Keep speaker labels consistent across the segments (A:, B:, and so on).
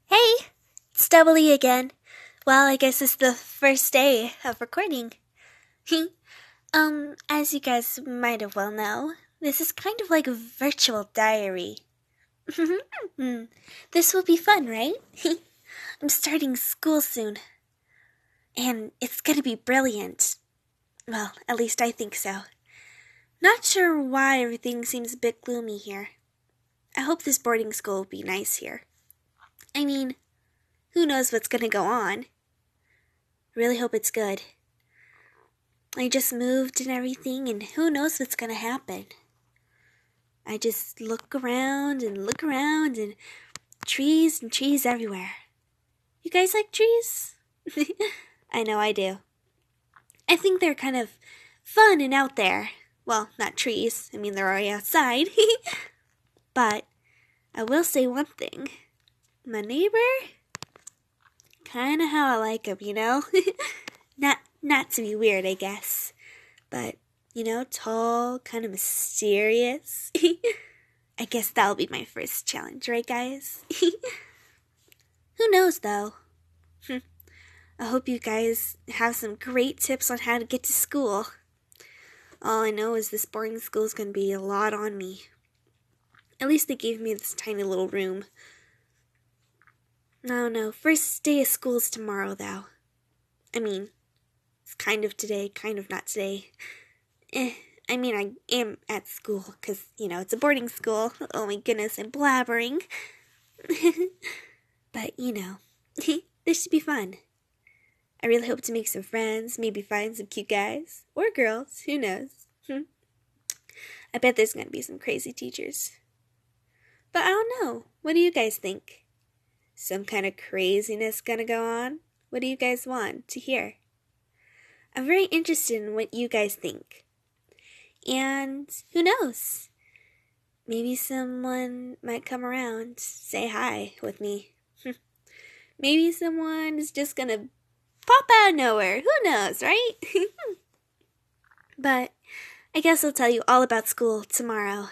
A: Hey, it's Double E again. Well, I guess it's the first day of recording. As you guys might have well know, this is kind of like a virtual diary. This will be fun, right? I'm starting school soon. And it's gonna be brilliant. Well, at least I think so. Not sure why everything seems a bit gloomy here. I hope this boarding school will be nice here. I mean, who knows what's gonna go on? Really hope it's good. I just moved and everything, and who knows what's gonna happen. I just look around, and trees everywhere. You guys like trees? I know I do. I think they're kind of fun and out there. Well, not trees. I mean, they're already outside. But I will say one thing. My neighbor? Kinda how I like him, you know? Not to be weird, I guess. But, tall, kind of mysterious. I guess that'll be my first challenge, right, guys? Who knows, though? I hope you guys have some great tips on how to get to school. All I know is this boarding school is going to be a lot on me. At least they gave me this tiny little room. No, first day of school is tomorrow, though. I mean, it's kind of today, kind of not today. I am at school, because, it's a boarding school. Oh my goodness, I'm blabbering. But, this should be fun. I really hope to make some friends, maybe find some cute guys. Or girls, who knows. I bet there's going to be some crazy teachers. But I don't know. What do you guys think? Some kind of craziness gonna go on? What do you guys want to hear? I'm very interested in what you guys think. And who knows? Maybe someone might come around, say hi with me. Maybe someone is just gonna pop out of nowhere. Who knows, right? But I guess I'll tell you all about school tomorrow.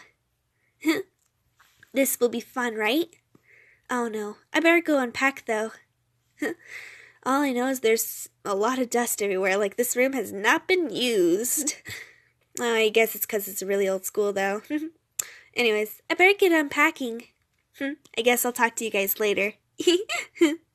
A: This will be fun, right? Oh no, I better go unpack though. All I know is there's a lot of dust everywhere, like this room has not been used. Oh, I guess it's because it's a really old school though. Anyways, I better get unpacking. I guess I'll talk to you guys later.